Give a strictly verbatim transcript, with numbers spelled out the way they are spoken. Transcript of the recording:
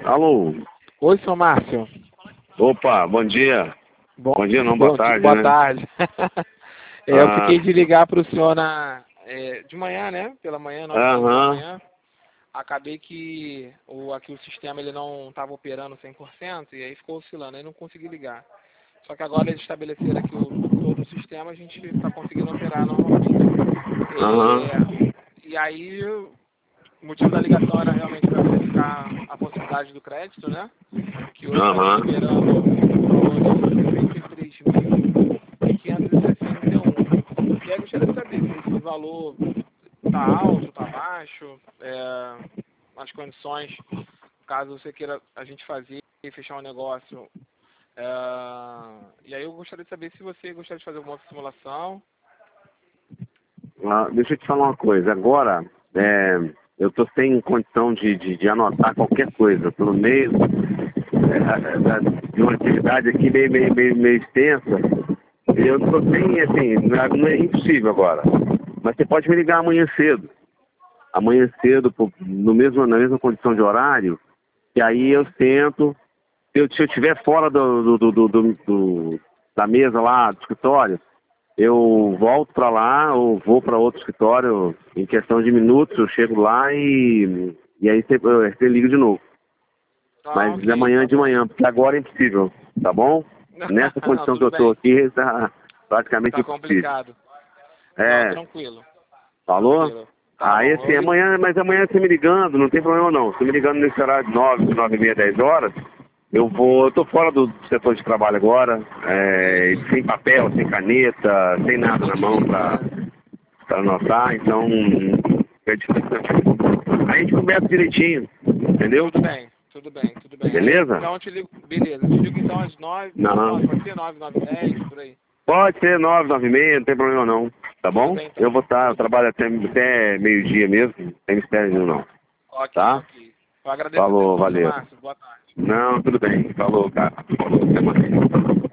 Alô? Oi, seu Márcio. Opa, bom dia. Bom, Bom dia não, bom boa tarde, Boa né? tarde. É, eu Ah, fiquei de ligar para o senhor na, é, de manhã, né? Pela manhã, nove e quinze da aham, manhã. Acabei que o, aqui o sistema ele não estava operando cem por cento e aí ficou oscilando, aí não consegui ligar. Só que agora eles estabeleceram aqui o, todo o sistema, a gente está conseguindo operar normalmente. aham, É, e aí, o motivo da ligação era realmente para verificar a possibilidade do crédito, né? Que hoje está me aham. liberando um valor de sessenta e três mil quinhentos e sessenta e um. E aí eu gostaria de saber se esse valor está alto, está baixo, é, as condições, caso você queira a gente fazer e fechar um negócio. É, e aí eu gostaria de saber se você gostaria de fazer alguma outra simulação. Ah, deixa eu te falar uma coisa. Agora, é, eu tô sem condição de, de, de anotar qualquer coisa. Eu tô no meio é, da- de uma atividade aqui meio, meio, meio, meio extensa. E eu tô sem, assim, não é, não é impossível agora. Mas você pode me ligar amanhã cedo. Amanhã cedo, pô, no mesmo, na mesma condição de horário, e aí eu Uhum. sento. Se eu, se eu estiver fora do, do, do, do, do- da mesa lá do escritório, eu volto para lá ou vou para outro escritório em questão de minutos, eu chego lá e, e aí você, você liga de novo. Ah, Mas ok, amanhã tá de bom. manhã, porque agora é impossível, tá bom? Nessa Não, condição que tudo eu estou bem. aqui, está praticamente Tá impossível. complicado. Não, É, tranquilo. falou? Tranquilo. Tá Aí bom. assim, Eu ligo. amanhã, mas amanhã você me ligando, não tem problema não. Você me ligando nesse horário de nove, nove e meia, dez horas, eu vou, eu tô fora do setor de trabalho agora, é, Entendi. sem papel, sem caneta, sem nada na mão Entendi. pra, pra anotar, então é difícil. A gente conversa direitinho, entendeu? Tudo bem, tudo bem, tudo bem. Aí eu, Beleza? então eu te ligo, beleza, eu te ligo então às nove, às Não. nove, pode ser nove, nove, dez, por aí. Pode ser nove, nove e meia, não tem problema não. Tá Tudo bom? bem Eu então, vou estar, eu tudo bem. trabalho até, até meio-dia mesmo, não tem mistério nenhum não. Ok, Tá? ok. Eu agradeço a Falou, atenção, seu valeu. Márcio. Boa tarde. Não, tudo bem. Falou, cara. Falou, até mais.